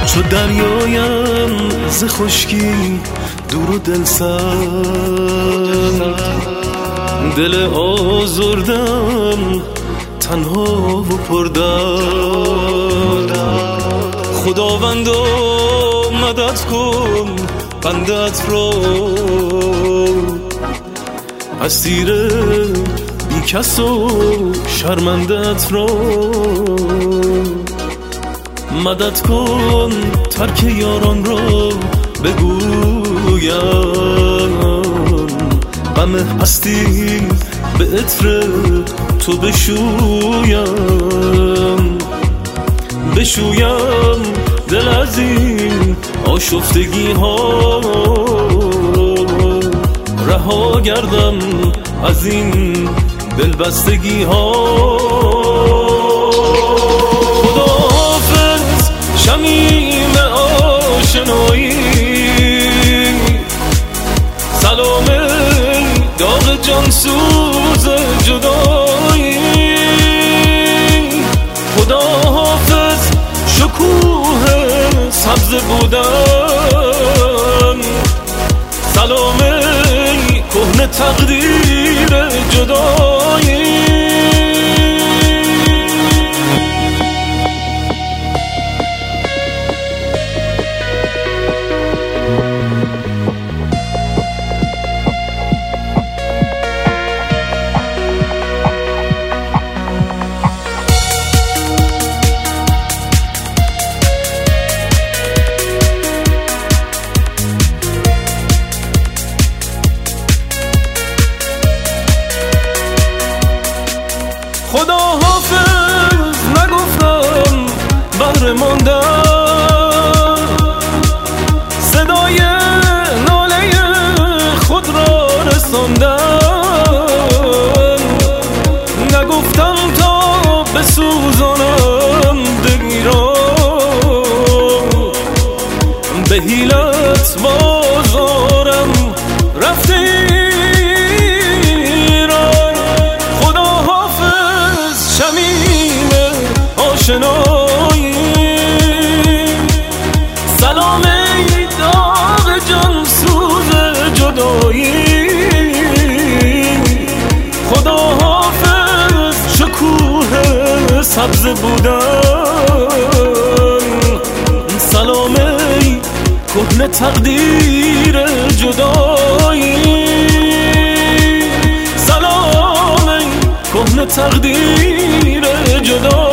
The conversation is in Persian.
چو دریایم ز خشکی دور و دل سرد، دل آزردم تنها و پردرد. خداوندا مدد کن بندت را، اسیر بی کس و شرمندت را. مدد کن ترک یاران را بگویم، غم هستی به عطر تو بشویم. بشویم دل از این آشفتگی ها، رها گردم از این دلبستگی ها. خداحافظ شمیم آشنایی، سلام داغ جانسوز جدایی. خداحافظ شکوه سبز بودن، سلام کهنه تقدیر جدایی. خداحافظ نگفتم بهر ماندن، صدای ناله خود را رساندن. نگفتم تا بسوزانم دلی را، به حیلت بازارم رفته آشنایی. سلام ای داغ جانسوز جدایی. خداحافظ شکوه سبز بودن، سلام ای کهنه تقدیر جدایی. سلام ای کهنه تقدیر جدایی.